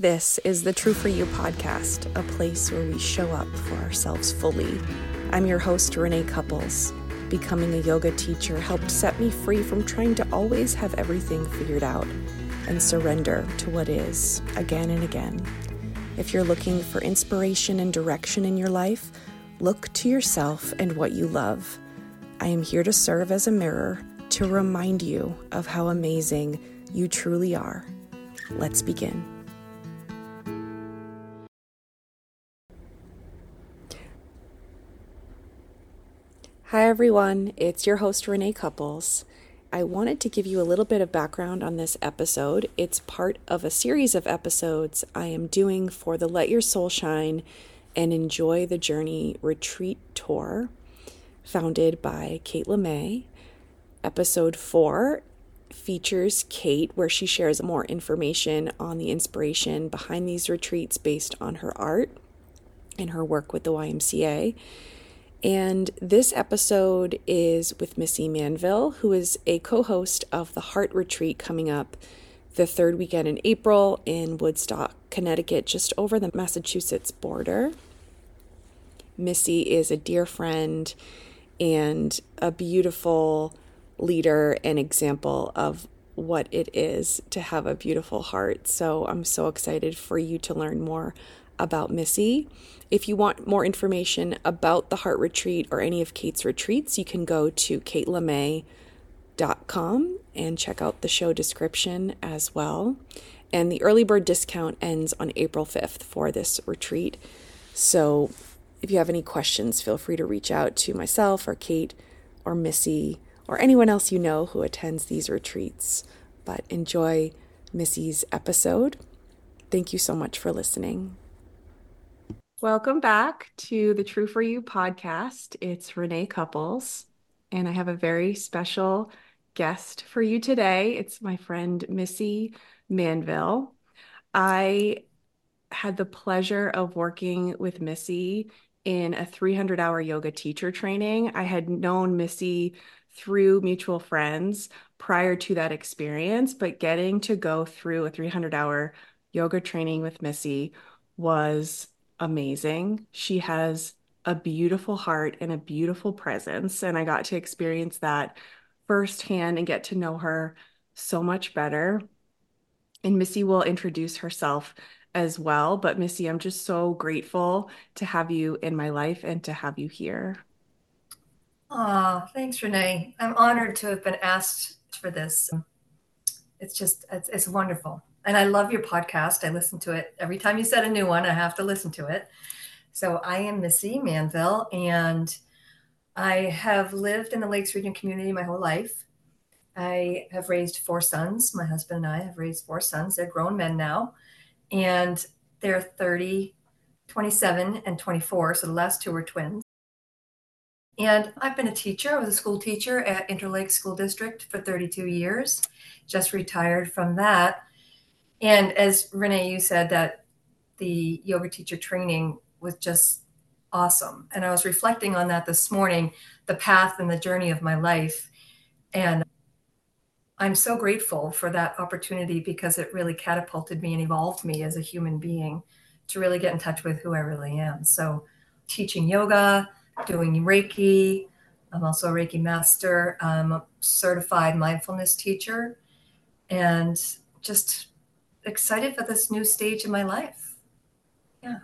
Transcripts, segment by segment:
This is the True For You podcast, a place where we show up for ourselves fully. I'm your host, Renee Couples. Becoming a yoga teacher helped set me free from trying to always have everything figured out and surrender to what is again and again. If you're looking for inspiration and direction in your life, look to yourself and what you love. I am here to serve as a mirror to remind you of how amazing you truly are. Let's begin. Hi everyone, it's your host Renee Couples. I wanted to give you a little bit of background on this episode. It's part of a series of episodes I am doing for the Let Your Soul Shine and Enjoy the Journey retreat tour, founded by Kate LeMay. Episode 4 features Kate, where she shares more information on the inspiration behind these retreats based on her art and her work with the YMCA. And this episode is with Missy Manville, who is a co-host of the Heart Retreat coming up the third weekend in April in Woodstock, Connecticut, just over the Massachusetts border. Missy is a dear friend and a beautiful leader and example of what it is to have a beautiful heart. So I'm so excited for you to learn more about Missy. If you want more information about the Heart Retreat or any of Kate's retreats, you can go to katelemay.com and check out the show description as well. And the early bird discount ends on April 5th for this retreat. So if you have any questions, feel free to reach out to myself or Kate or Missy or anyone else you know who attends these retreats. But enjoy Missy's episode. Thank you so much for listening. Welcome back to the True For You podcast. It's Renee Couples, and I have a very special guest for you today. It's my friend Missy Manville. I had the pleasure of working with Missy in a 300-hour yoga teacher training. I had known Missy through mutual friends prior to that experience, but getting to go through a 300-hour yoga training with Missy was amazing. She has a beautiful heart and a beautiful presence, and I got to experience that firsthand and get to know her so much better. And Missy will introduce herself as well. But Missy, I'm just so grateful to have you in my life and to have you here. Thanks, Renee. I'm honored to have been asked for this. It's wonderful. And I love your podcast. I listen to it. Every time you set a new one, I have to listen to it. So I am Missy Manville, and I have lived in the Lakes Region community my whole life. I have raised 4 sons. My husband and I have raised 4 sons. They're grown men now, and they're 30, 27, and 24. So the last 2 were twins. And I've been a teacher. I was a school teacher at Interlake School District for 32 years, just retired from that. And as Renee, you said that the yoga teacher training was just awesome. And I was reflecting on that this morning, the path and the journey of my life. And I'm so grateful for that opportunity because it really catapulted me and evolved me as a human being to really get in touch with who I really am. So teaching yoga, doing Reiki. I'm also a Reiki master. I'm a certified mindfulness teacher, and just excited for this new stage in my life. Yeah.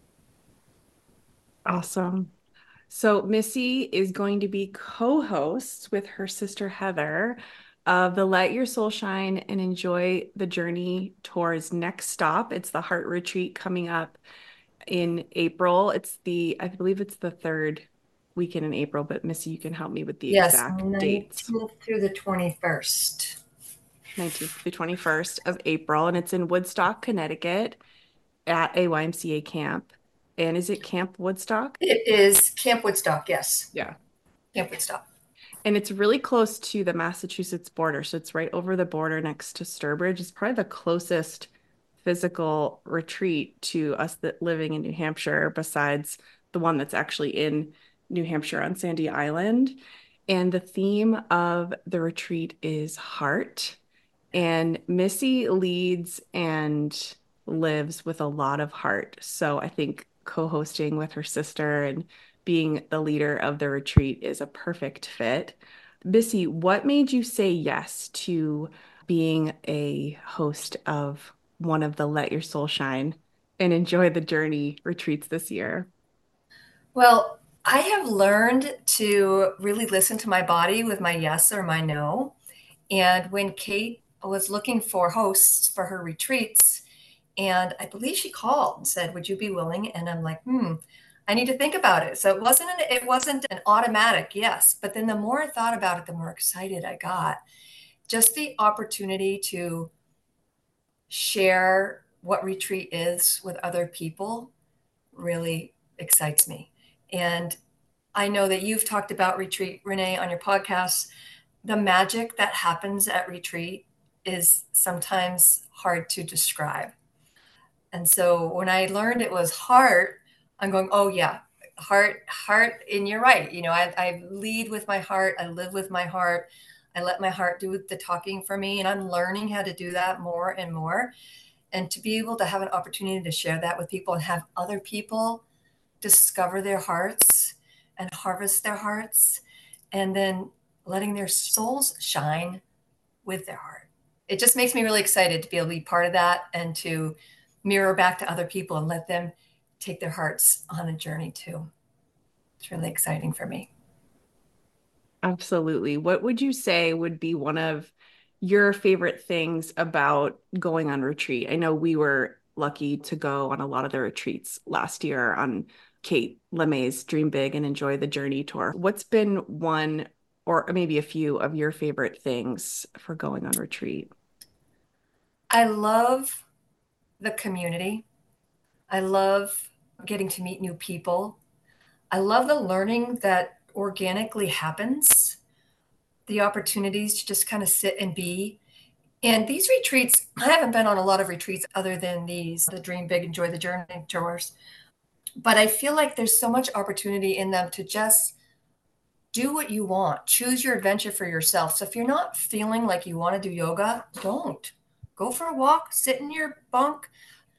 Awesome. So Missy is going to be co-host with her sister Heather of the Let Your Soul Shine and Enjoy the Journey tour's next stop. It's the Heart Retreat coming up in April. I believe it's the third weekend in April, but Missy, you can help me with the exact dates. 19th through the 21st. 19th to 21st of April, and it's in Woodstock, Connecticut at a YMCA camp. And is it Camp Woodstock? It is Camp Woodstock, yes. Yeah. Camp Woodstock. And it's really close to the Massachusetts border. So it's right over the border next to Sturbridge. It's probably the closest physical retreat to us that living in New Hampshire, besides the one that's actually in New Hampshire on Sandy Island. And the theme of the retreat is heart. And Missy leads and lives with a lot of heart. So I think co-hosting with her sister and being the leader of the retreat is a perfect fit. Missy, what made you say yes to being a host of one of the Let Your Soul Shine and Enjoy the Journey retreats this year? Well, I have learned to really listen to my body with my yes or my no. And when Kate was looking for hosts for her retreats, and I believe she called and said, "Would you be willing?" And I'm like, I need to think about it. So it wasn't an automatic yes. But then the more I thought about it, the more excited I got. Just the opportunity to share what retreat is with other people really excites me. And I know that you've talked about retreat, Renee, on your podcast. The magic that happens at retreat is sometimes hard to describe. And so when I learned it was heart, I'm going, oh yeah, heart. And you're right. I lead with my heart. I live with my heart. I let my heart do the talking for me. And I'm learning how to do that more and more. And to be able to have an opportunity to share that with people and have other people discover their hearts and harvest their hearts, and then letting their souls shine with their heart. It just makes me really excited to be able to be part of that and to mirror back to other people and let them take their hearts on a journey too. It's really exciting for me. Absolutely. What would you say would be one of your favorite things about going on retreat? I know we were lucky to go on a lot of the retreats last year on Kate LeMay's Dream Big and Enjoy the Journey tour. What's been one or maybe a few of your favorite things for going on retreat? I love the community. I love getting to meet new people. I love the learning that organically happens, the opportunities to just kind of sit and be. And these retreats, I haven't been on a lot of retreats other than these, the Dream Big, Enjoy the Journey tours. But I feel like there's so much opportunity in them to just do what you want, choose your adventure for yourself. So if you're not feeling like you want to do yoga, don't. Go for a walk, sit in your bunk.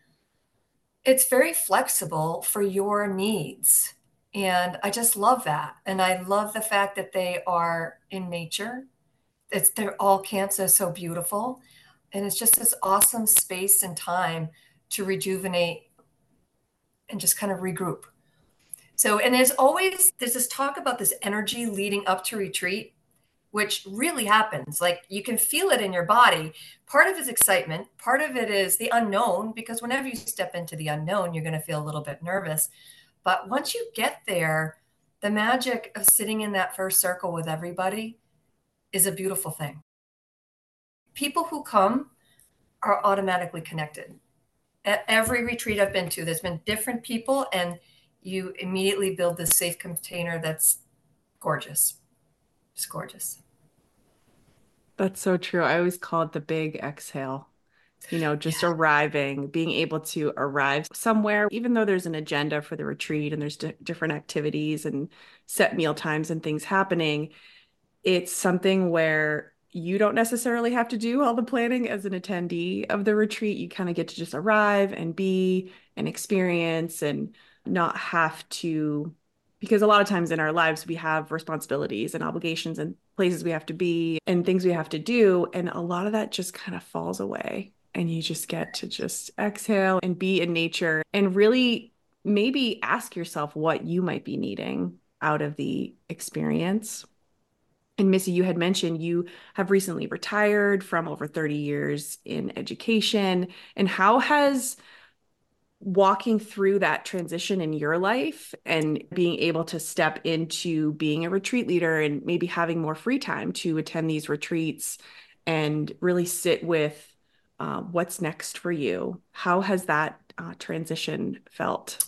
It's very flexible for your needs. And I just love that. And I love the fact that they are in nature. They're all camps are so beautiful. And it's just this awesome space and time to rejuvenate and just kind of regroup. So, and there's this talk about this energy leading up to retreat, which really happens. Like you can feel it in your body. Part of it is excitement, part of it is the unknown, because whenever you step into the unknown, you're going to feel a little bit nervous. But once you get there, the magic of sitting in that first circle with everybody is a beautiful thing. People who come are automatically connected. At every retreat I've been to, there's been different people, and you immediately build this safe container that's gorgeous. It's gorgeous. That's so true. I always call it the big exhale. Just Yeah. arriving, being able to arrive somewhere, even though there's an agenda for the retreat and there's different activities and set meal times and things happening, it's something where you don't necessarily have to do all the planning as an attendee of the retreat. You kind of get to just arrive and be and experience and not have to, because a lot of times in our lives, we have responsibilities and obligations and places we have to be and things we have to do. And a lot of that just kind of falls away. And you just get to just exhale and be in nature and really maybe ask yourself what you might be needing out of the experience. And Missy, you had mentioned you have recently retired from over 30 years in education. And how has walking through that transition in your life and being able to step into being a retreat leader and maybe having more free time to attend these retreats and really sit with what's next for you? How has that transition felt?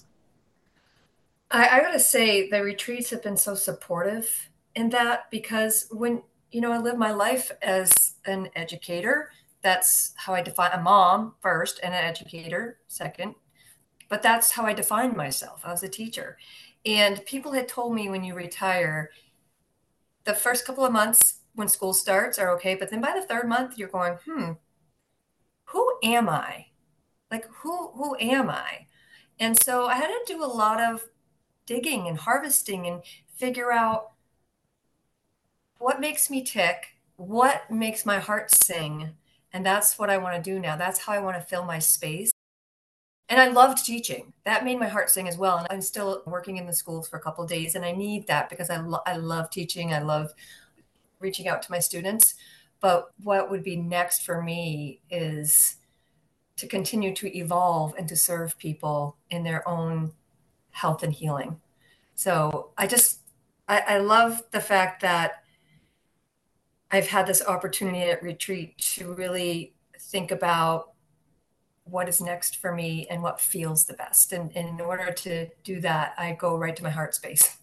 I gotta say, the retreats have been so supportive in that, because I live my life as an educator. That's how I define a mom first and an educator second. But that's how I defined myself. I was a teacher. And people had told me, when you retire, the first couple of months when school starts are okay. But then by the third month, you're going, who am I? like who am I? And so I had to do a lot of digging and harvesting and figure out what makes me tick, what makes my heart sing. And that's what I want to do now. That's how I want to fill my space. And I loved teaching. That made my heart sing as well. And I'm still working in the schools for a couple of days, and I need that because I love teaching. I love reaching out to my students. But what would be next for me is to continue to evolve and to serve people in their own health and healing. So I love the fact that I've had this opportunity at retreat to really think about what is next for me and what feels the best. And in order to do that, I go right to my heart space.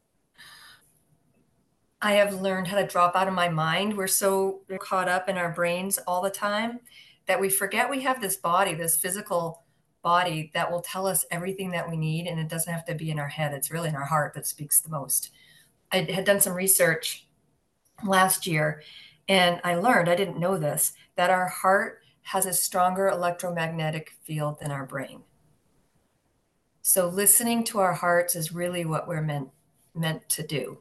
I have learned how to drop out of my mind. We're so caught up in our brains all the time that we forget we have this body, this physical body that will tell us everything that we need. And it doesn't have to be in our head, it's really in our heart that speaks the most. I had done some research last year, and I learned, I didn't know this, that our heart has a stronger electromagnetic field than our brain. So listening to our hearts is really what we're meant to do.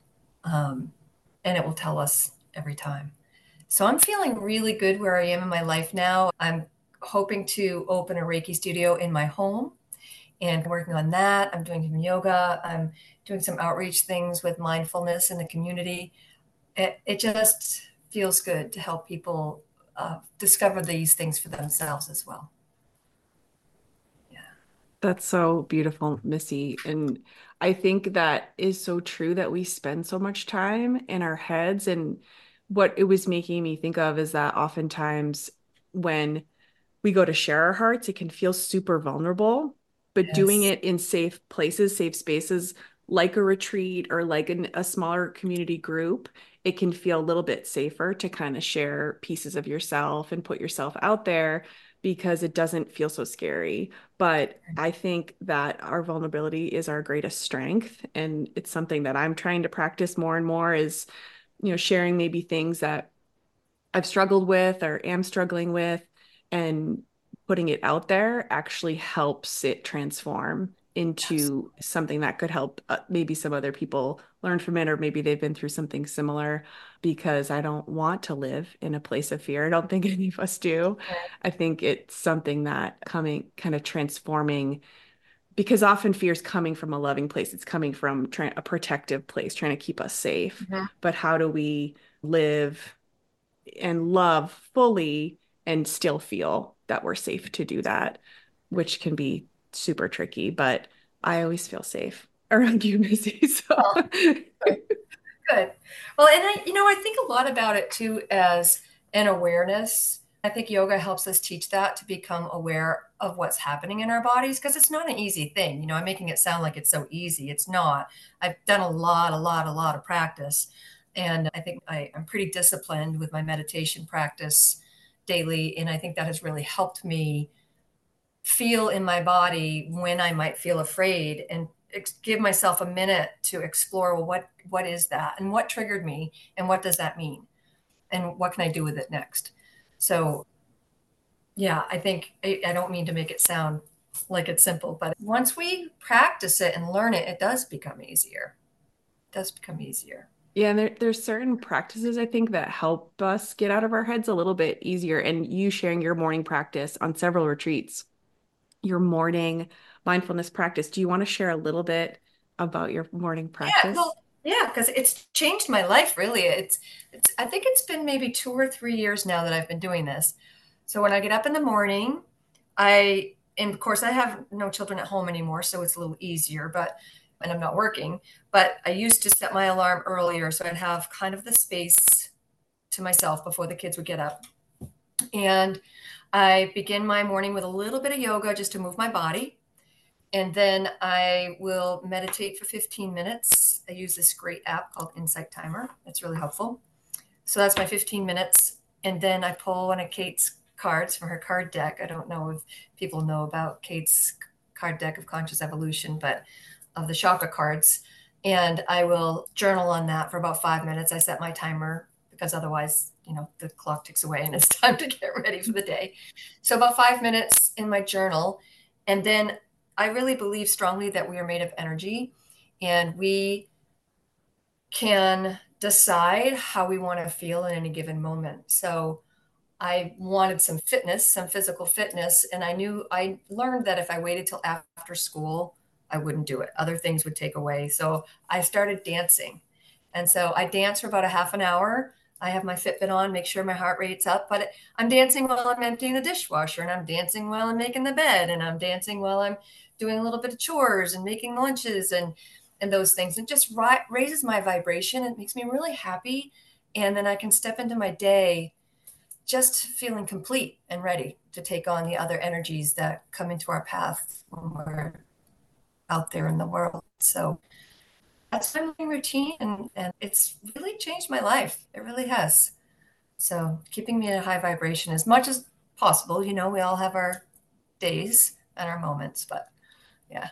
And it will tell us every time. So I'm feeling really good where I am in my life now. I'm hoping to open a Reiki studio in my home and working on that. I'm doing some yoga. I'm doing some outreach things with mindfulness in the community. It just feels good to help people discover these things for themselves as well. Yeah. That's so beautiful, Missy. And I think that is so true that we spend so much time in our heads. And what it was making me think of is that oftentimes when we go to share our hearts, it can feel super vulnerable, but doing Yes. it in safe places, safe spaces, like a retreat or like a smaller community group, it can feel a little bit safer to kind of share pieces of yourself and put yourself out there because it doesn't feel so scary. But I think that our vulnerability is our greatest strength. And it's something that I'm trying to practice more and more is, sharing maybe things that I've struggled with or am struggling with, and putting it out there actually helps it transform into something that could help maybe some other people learn from it, or maybe they've been through something similar, because I don't want to live in a place of fear. I don't think any of us do. I think it's something that coming kind of transforming, because often fear is coming from a loving place. It's coming from a protective place, trying to keep us safe. Mhm. But how do we live and love fully and still feel that we're safe to do that, which can be super tricky, but I always feel safe around you, Missy. So Well, good. Good. Well, and I think a lot about it too as an awareness. I think yoga helps us teach that to become aware of what's happening in our bodies because it's not an easy thing. I'm making it sound like it's so easy. It's not. I've done a lot of practice. And I think I'm pretty disciplined with my meditation practice daily. And I think that has really helped me feel in my body when I might feel afraid and give myself a minute to explore, well, what is that and what triggered me and what does that mean and what can I do with it next. So yeah, I think I don't mean to make it sound like it's simple, but once we practice it and learn it, it does become easier. It does become easier. yeah, and there's certain practices I think that help us get out of our heads a little bit easier. And you sharing your morning practice on several retreats, your morning mindfulness practice. Do you want to share a little bit about your morning Yeah, practice? well, yeah, because it's changed my life really. It's I think it's been maybe 2 or 3 years now that I've been doing this. So when I get up in the morning, and of course I have no children at home anymore, so it's a little easier, but and I'm not working, but I used to set my alarm earlier so I'd have kind of the space to myself before the kids would get up. And I begin my morning with a little bit of yoga just to move my body. And then I will meditate for 15 minutes. I use this great app called Insight Timer. It's really helpful. So that's my 15 minutes. And then I pull one of Kate's cards from her card deck. I don't know if people know about Kate's card deck of conscious evolution, but of the chakra cards. And I will journal on that for about 5 minutes. I set my timer because otherwise the clock ticks away and it's time to get ready for the day. So about 5 minutes in my journal. And then I really believe strongly that we are made of energy, and we can decide how we want to feel in any given moment. So I wanted some fitness, some physical fitness. And I learned that if I waited till after school, I wouldn't do it. Other things would take away. So I started dancing. And so I dance for about a half an hour. I have my Fitbit on, make sure my heart rate's up, but I'm dancing while I'm emptying the dishwasher, and I'm dancing while I'm making the bed, and I'm dancing while I'm doing a little bit of chores and making lunches and those things. It just raises my vibration. It makes me really happy. And then I can step into my day just feeling complete and ready to take on the other energies that come into our path when we're out there in the world. So that's my morning routine, and it's really changed my life. It really has. So keeping me at a high vibration as much as possible. We all have our days and our moments, but yeah,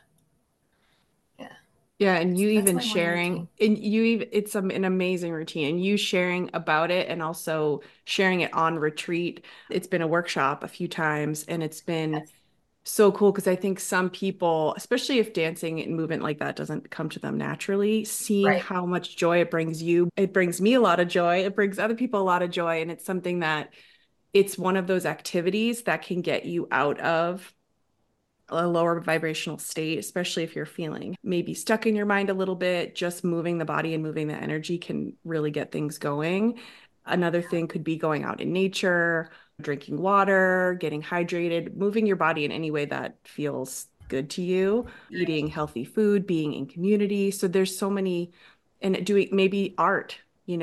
yeah. Yeah, and you So that's even my morning sharing, routine. and you even it's an amazing routine. And you sharing about it and also sharing it on retreat. It's been a workshop a few times, and it's been Yes. so cool because I think some people, especially if dancing and movement like that doesn't come to them naturally, seeing Right. how much joy it brings you, it brings me a lot of joy, it brings other people a lot of joy, and it's something that it's one of those activities that can get you out of a lower vibrational state, especially if you're feeling maybe stuck in your mind a little bit. Just moving the body and moving the energy can really get things going. Another thing could be going out in nature, drinking water, getting hydrated, moving your body in any way that feels good to you, eating healthy food, being in community. So there's so many, and doing maybe art,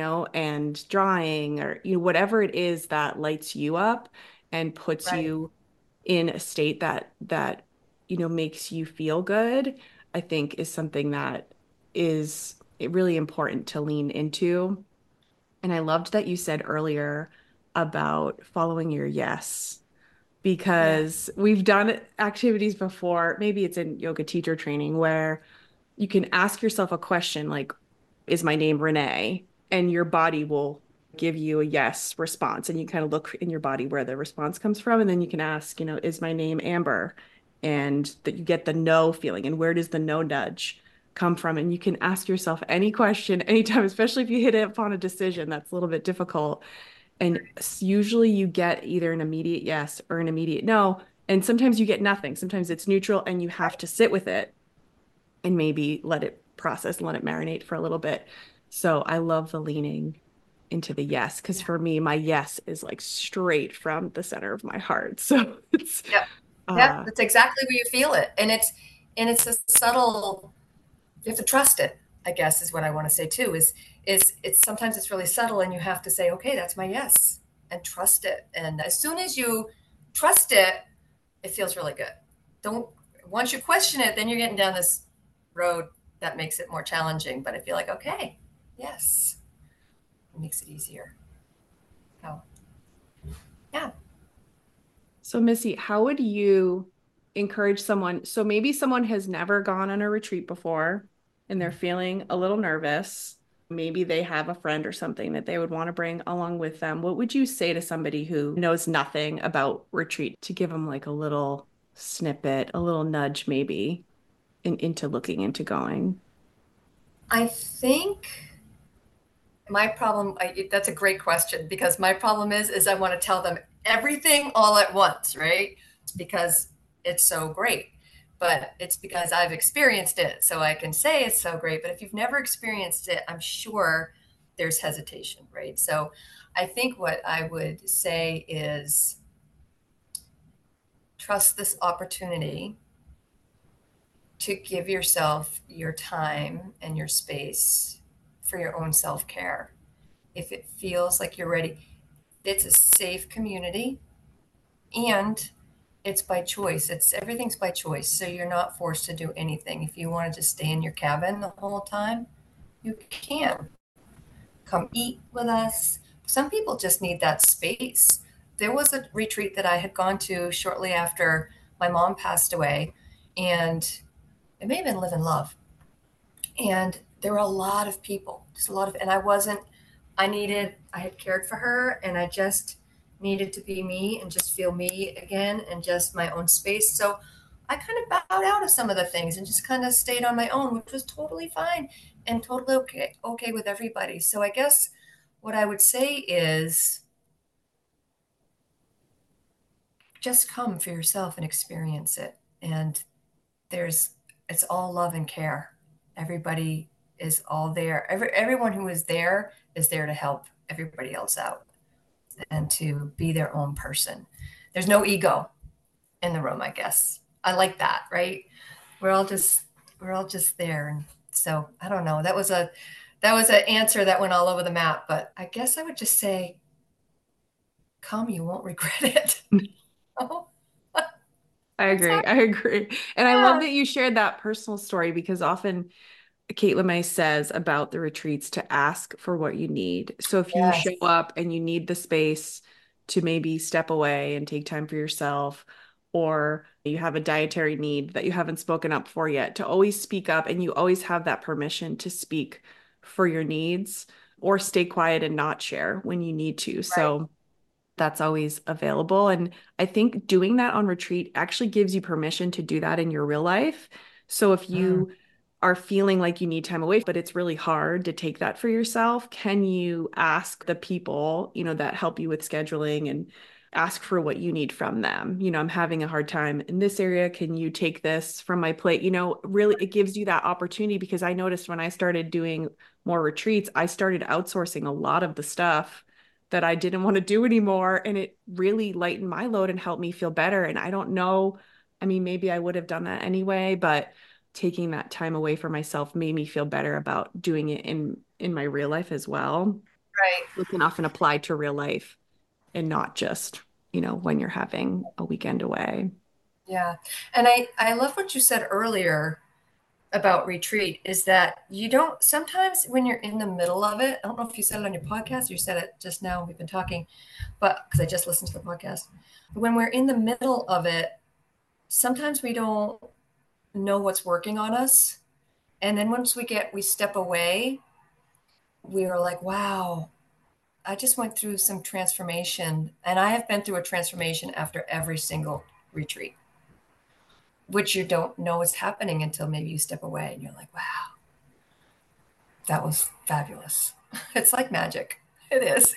and drawing or, whatever it is that lights you up and puts Right. you in a state that makes you feel good, I think is something that is really important to lean into. And I loved that you said earlier about following your yes, Yeah. because we've done activities before, maybe it's in yoga teacher training, where you can ask yourself a question like, is my name Renee? And your body will give you a yes response. And you kind of look in your body where the response comes from. And then you can ask, is my name Amber? And that you get the no feeling. And where does the no nudge come from? And you can ask yourself any question anytime, especially if you hit it upon a decision that's a little bit difficult. And usually you get either an immediate yes or an immediate no. And sometimes you get nothing. Sometimes it's neutral and you have to sit with it and maybe let it process and let it marinate for a little bit. So I love the leaning into the yes, because Yeah. for me, my yes is like straight from the center of my heart. So it's Yep. Yep. uh That's exactly where you feel it. And it's a subtle, you have to trust it, I guess is what I want to say too, is it's sometimes it's really subtle, and you have to say, okay, that's my yes, and trust it. And as soon as you trust it, it feels really good. Don't Once you question it, then you're getting down this road that makes it more challenging. But I feel like, okay, yes, it makes it easier. So yeah. so Missy, how would you encourage someone? So maybe someone has never gone on a retreat before and they're feeling a little nervous. Maybe they have a friend or something that they would want to bring along with them. What would you say to somebody who knows nothing about retreat to give them like a little snippet, a little nudge maybe into looking into going? I think my problem, that's a great question, because my problem is I want to tell them everything all at once, right? Because it's so great. But it's because I've experienced it. So I can say it's so great. But if you've never experienced it, I'm sure there's hesitation, right? So I think what I would say is trust this opportunity to give yourself your time and your space for your own self care. If it feels like you're ready, it's a safe community, and it's by choice. It's Everything's by choice. So you're not forced to do anything. If you want to just stay in your cabin the whole time, you can come eat with us. Some people just need that space. There was a retreat that I had gone to shortly after my mom passed away, and it may have been Live and Love. And there were a lot of people, just a lot of, and I wasn't I had cared for her, and I just needed to be me and just feel me again and just my own space. So I kind of bowed out of some of the things and just kind of stayed on my own, which was totally fine and totally okay with everybody. So I guess what I would say is just come for yourself and experience it. And there's it's all love and care. Everybody is all there. Everyone who is there to help everybody else out and to be their own person. There's no ego in the room, I guess. I like that, right? We're all just we're all just there. And so I don't know. That was an answer that went all over the map, but I guess I would just say, come, you won't regret it. Oh, I agree. sorry. I agree. And I love Yeah. that you shared that personal story because often Caitlin May says about the retreats to ask for what you need. So if you show Yes. up and you need the space to maybe step away and take time for yourself, or you have a dietary need that you haven't spoken up for yet, to always speak up, and you always have that permission to speak for your needs or stay quiet and not share when you need to. Right. So that's always available. And I think doing that on retreat actually gives you permission to do that in your real life. So if Mm, you are feeling like you need time away, but it's really hard to take that for yourself, can you ask the people, that help you with scheduling and ask for what you need from them? I'm having a hard time in this area. Can you take this from my plate? Really, it gives you that opportunity because I noticed when I started doing more retreats, I started outsourcing a lot of the stuff that I didn't want to do anymore. And it really lightened my load and helped me feel better. And I don't know, I mean, maybe I would have done that anyway, but taking that time away for myself made me feel better about doing it in my real life as well. right. It can often apply to real life and not just, when you're having a weekend away. Yeah. And I love what you said earlier about retreat is that you don't sometimes when you're in the middle of it, I don't know if you said it on your podcast or you said it just now, we've been talking, but because I just listened to the podcast. When we're in the middle of it, sometimes we don't know what's working on us. And then once we step away, we are like, wow, I just went through some transformation. And I have been through a transformation after every single retreat, which you don't know is happening until maybe you step away and you're like, wow, that was fabulous. It's like magic. It is.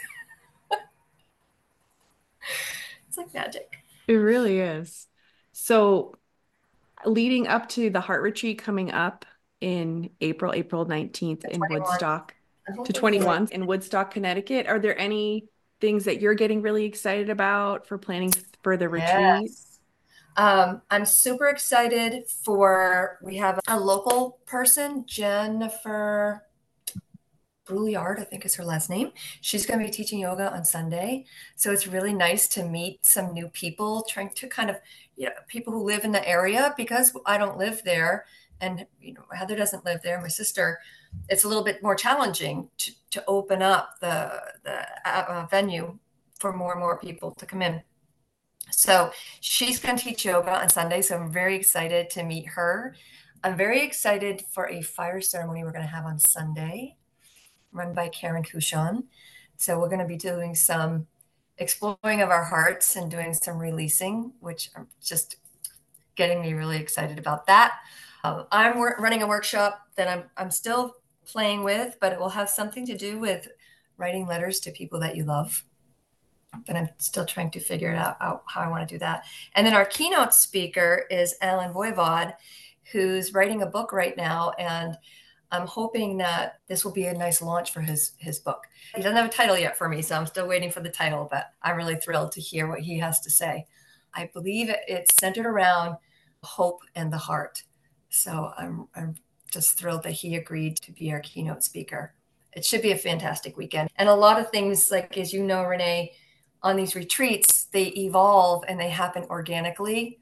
It's like magic. It really is. So leading up to the Heart Retreat coming up in April 19th The in 21. Woodstock I'm to hoping for the 21 in Woodstock, Connecticut. Are there any things that you're getting really excited about for planning for the retreat? yes. I'm super excited we have a local person, Jennifer Brouillard, I think is her last name. She's going to be teaching yoga on Sunday. So it's really nice to meet some new people, trying to kind of, people who live in the area because I don't live there. And, Heather doesn't live there, my sister. It's a little bit more challenging to open up the venue for more and more people to come in. So she's going to teach yoga on Sunday. So I'm very excited to meet her. I'm very excited for a fire ceremony we're going to have on Sunday run by Karen Kushon. So we're going to be doing some exploring of our hearts and doing some releasing, which I'm just getting me really excited about that. I'm running a workshop that I'm still playing with, but it will have something to do with writing letters to people that you love. But I'm still trying to figure it out how I want to do that. And then our keynote speaker is Alan Voivod, who's writing a book right now, and I'm hoping that this will be a nice launch for his book. He doesn't have a title yet for me, so I'm still waiting for the title, but I'm really thrilled to hear what he has to say. I believe it's centered around hope and the heart. So I'm just thrilled that he agreed to be our keynote speaker. It should be a fantastic weekend. And a lot of things, like as you know, Renee, on these retreats, they evolve and they happen organically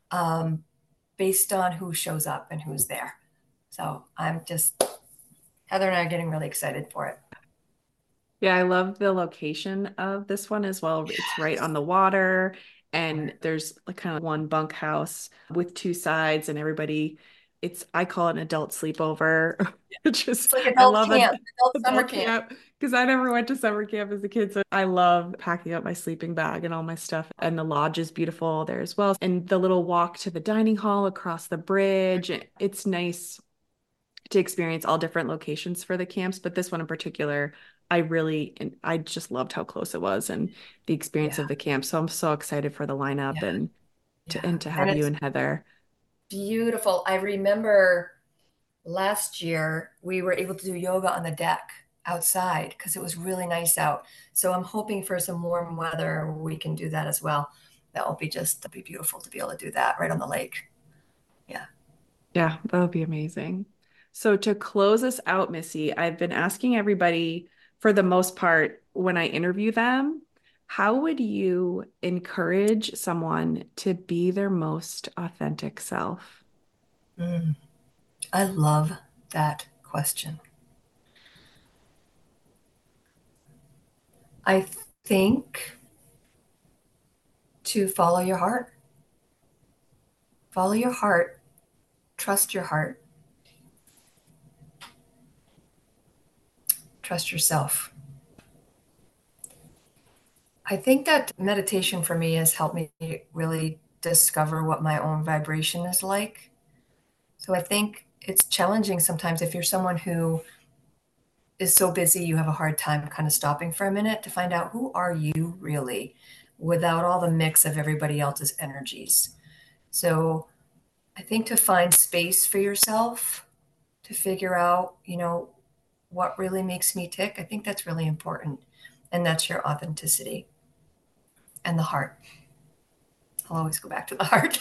based on who shows up and who's there. So Heather and I are getting really excited for it. Yeah, I love the location of this one as well. It's right on the water, and there's like kind of one bunkhouse with two sides, and I call it an adult sleepover. It's like I adult love camp, adult summer adult camp. camp. because I never went to summer camp as a kid. So I love packing up my sleeping bag and all my stuff. And the lodge is beautiful there as well. And the little walk to the dining hall across the bridge. It's nice to experience all different locations for the camps. But this one in particular, I just loved how close it was and the experience Yeah. of the camp. So I'm so excited for the lineup Yeah. and Yeah. to And have you it's and Heather. beautiful. I remember last year we were able to do yoga on the deck outside because it was really nice out. So I'm hoping for some warm weather where we can do that as well. That'll be beautiful to be able to do that right on the lake. Yeah. Yeah, that would be amazing. So to close us out, Missy, I've been asking everybody for the most part when I interview them, how would you encourage someone to be their most authentic self? Mm, I love that question. I think to follow your heart. Follow your heart, trust your heart, trust yourself. I think that meditation for me has helped me really discover what my own vibration is like. So I think it's challenging sometimes if you're someone who is so busy you have a hard time kind of stopping for a minute to find out who are you really without all the mix of everybody else's energies. So I think to find space for yourself, to figure out, what really makes me tick, I think that's really important. And that's your authenticity and the heart. I'll always go back to the heart.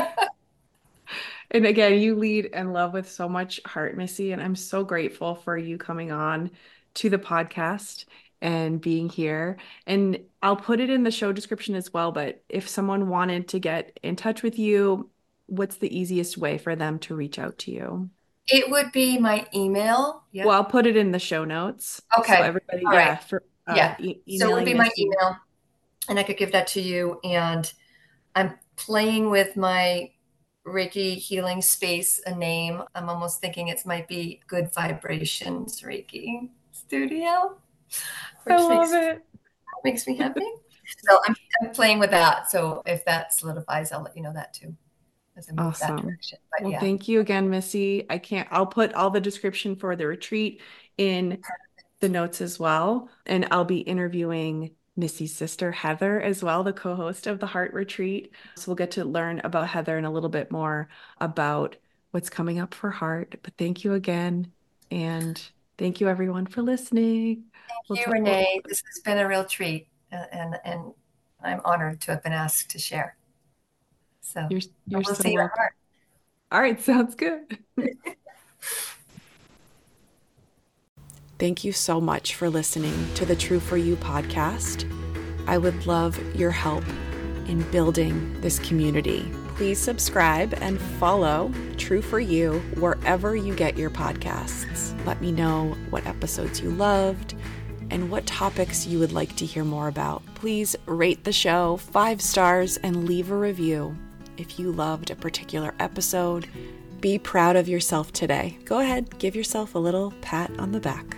And again, you lead and love with so much heart, Missy, and I'm so grateful for you coming on to the podcast and being here. And I'll put it in the show description as well, but if someone wanted to get in touch with you, what's the easiest way for them to reach out to you? It would be my email. Yeah. Well, I'll put it in the show notes. So Okay. everybody, All right. yeah, for Yeah. So it would emailing be my Missy. email, and I could give that to you. And I'm playing with my Reiki healing space a name. I'm almost thinking it might be Good Vibrations Reiki Studio, I which love it. makes me happy. So I'm playing with that. So if that solidifies, I'll let you know that too as I move that Awesome. direction. But Well, yeah, thank you again, Missy. I'll put all the description for the retreat in the notes as well. And I'll be interviewing Missy's sister, Heather, as well, the co-host of the Heart Retreat. So we'll get to learn about Heather and a little bit more about what's coming up for Heart. But thank you again. And thank you everyone for listening. thank you, Renee. This has been a real treat, and I'm honored to have been asked to share. So You're we'll so see you at welcome. Heart. All right, sounds good. Thank you so much for listening to the True For You podcast. I would love your help in building this community. Please subscribe and follow True For You wherever you get your podcasts. Let me know what episodes you loved and what topics you would like to hear more about. Please rate the show 5 stars and leave a review. If you loved a particular episode, be proud of yourself today. Go ahead, give yourself a little pat on the back.